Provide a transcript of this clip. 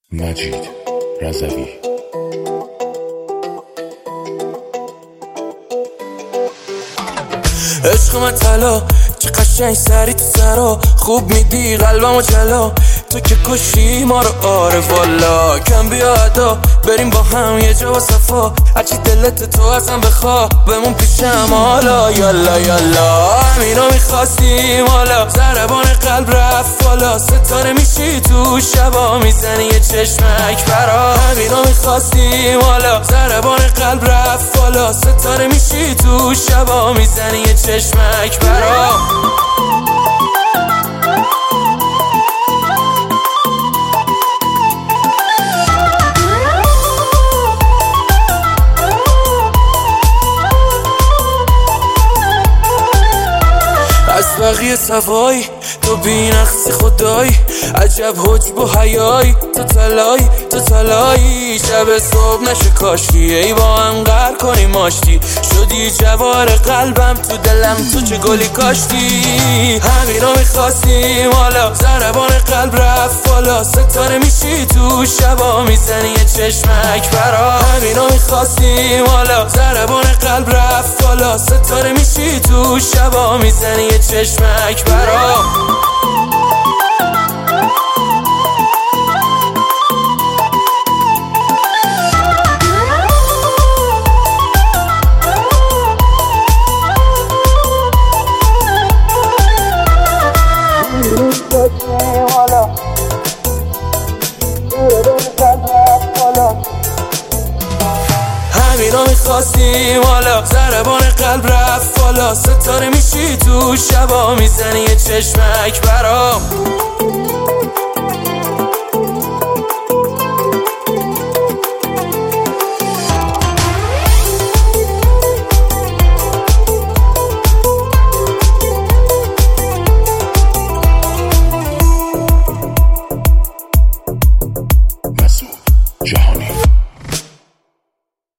مجید رضوی. عشق من طلا چه قشنگ سری تو سرا خوب میدی قلبمو جلا تو که کشی ما رو آره والا کم بیا ادا بریم با هم یه جا با صفا هرچی دلت تو ازم بخوا بمون پیشم حالا یالا یالا همینا میخواستیم حالا ضربان قلب رفت بالا ستاره میشی تو شبا میزنی یه چشمک برا همینا میخواستیم حالا ضربان قلب رفت بالا ستاره میشی تو شبا میزنی یه چشمک برا از بقیه صفایی تو بی‌نقصی خدایی عجب حجب و حیایی تو تلایی شب صبح نشه کاشکی ای با هم غر کنیم ماشتی شدی جوار قلبم تو دلم تو چه گلی کاشتی همینا میخواستیم حالا ضربان قلب رفت بالا ستاره میشی تو شبا میزنی یه چشمک برا همینا میخواستیم حالا ضربان قلب رفت بالا ستاره میشی تو شبا میزنی یه چشمک برا همینا میخواستیم حالا ضربان قلب رفت بالا ستاره میشی تو شبا میزنی یه چشمک برام